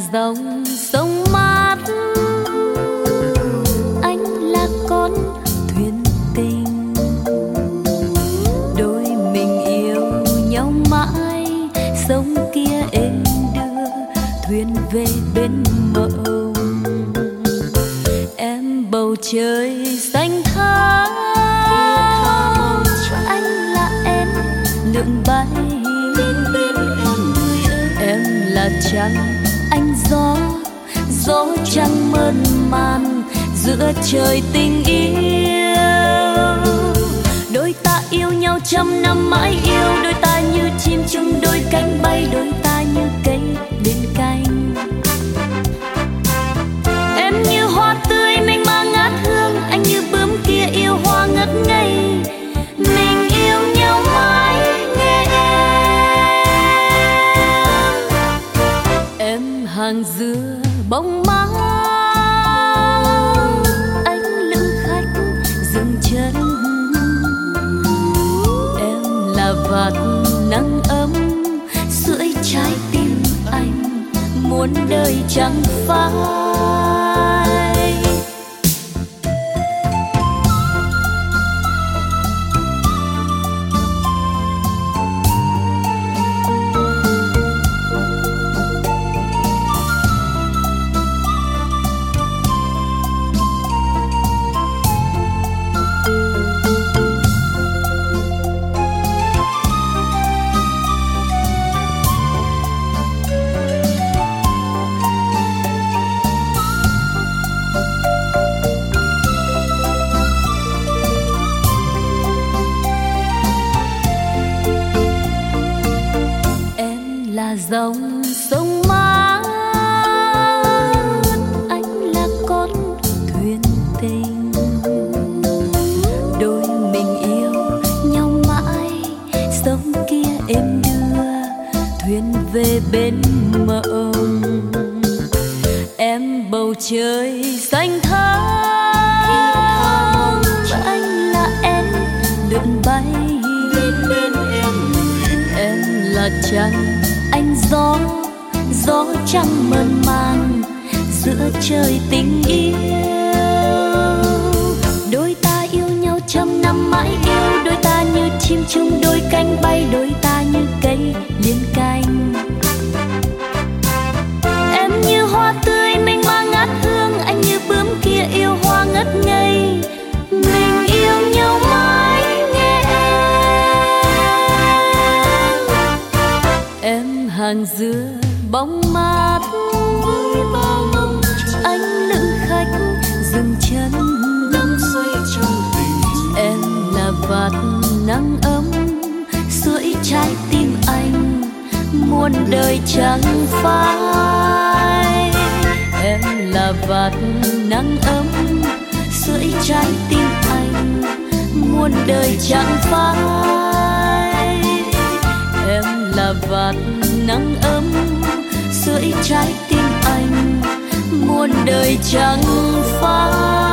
dòng sông mát, anh là con thuyền tình, đôi mình yêu nhau mãi. Sông kia êm đưa thuyền về bên mộng, em bầu trời xanh thẳm, anh là em lượn bay. Em là trăng, anh gió, gió trăng mơn man giữa trời tình yêu. Đôi ta yêu nhau trăm năm mãi yêu, đôi ta như chim chung đôi cánh bay, đôi ta như cây bên cành. Em như hoa tươi mênh mang ngát hương, anh như bướm kia yêu hoa ngất ngây. Mình yêu nhau mãi nghe em hàng dừa bóng mát, anh lữ khách dừng chân. Em là vạt nắng ấm sưởi trái tim anh, muôn đời chẳng phai. Dòng sông mát, anh là con thuyền tình, đôi mình yêu nhau mãi. Sông kia êm đưa thuyền về bên mộng, em bầu trời xanh thẳm, anh là em lượn bay. Em là trăng, anh gió, gió trăng mơn man giữa trời tình yêu. Đôi ta yêu nhau trăm năm mãi yêu, đôi ta như chim chung đôi cánh bay, đôi ta như cây liên cành. Em như hoa tươi mênh mang ngát hương, anh như bướm kia yêu hoa ngất ngây. Mình yêu nhau mãi nghe em hàng dừa bóng mát, với bao mong anh lữ khách dừng chân. Em là vạt nắng ấm sưởi trái tim anh, muôn đời chẳng phai. Em là vạt nắng ấm sưởi trái tim anh, muôn đời chẳng phai. Em là vạt nắng ấm sưởi trái tim anh, muôn đời chẳng phai.